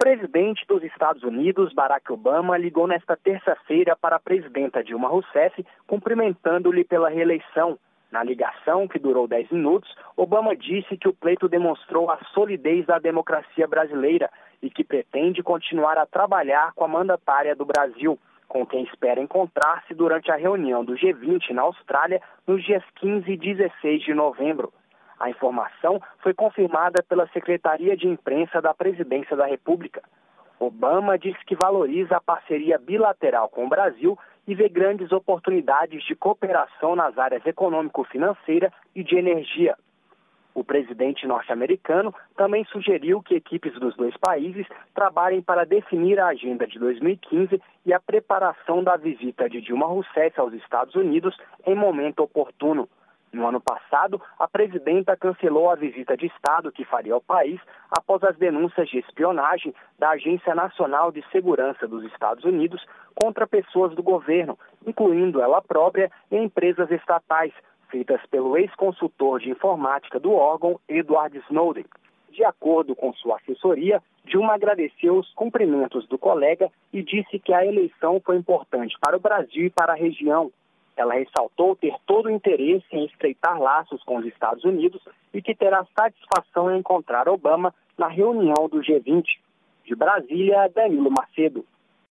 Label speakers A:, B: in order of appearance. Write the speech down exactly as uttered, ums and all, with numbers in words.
A: presidente dos Estados Unidos, Barack Obama, ligou nesta terça-feira para a presidenta Dilma Rousseff, cumprimentando-lhe pela reeleição. Na ligação, que durou dez minutos, Obama disse que o pleito demonstrou a solidez da democracia brasileira e que pretende continuar a trabalhar com a mandatária do Brasil, com quem espera encontrar-se durante a reunião do G vinte na Austrália nos dias quinze e dezesseis de novembro. A informação foi confirmada pela Secretaria de Imprensa da Presidência da República. Obama disse que valoriza a parceria bilateral com o Brasil e vê grandes oportunidades de cooperação nas áreas econômico-financeira e de energia. O presidente norte-americano também sugeriu que equipes dos dois países trabalhem para definir a agenda de dois mil e quinze e a preparação da visita de Dilma Rousseff aos Estados Unidos em momento oportuno. No ano passado, a presidenta cancelou a visita de Estado que faria ao país após as denúncias de espionagem da Agência Nacional de Segurança dos Estados Unidos contra pessoas do governo, incluindo ela própria e empresas estatais, feitas pelo ex-consultor de informática do órgão, Edward Snowden. De acordo com sua assessoria, Dilma agradeceu os cumprimentos do colega e disse que a eleição foi importante para o Brasil e para a região. Ela ressaltou ter todo o interesse em estreitar laços com os Estados Unidos e que terá satisfação em encontrar Obama na reunião do G vinte. De Brasília, Danilo Macedo.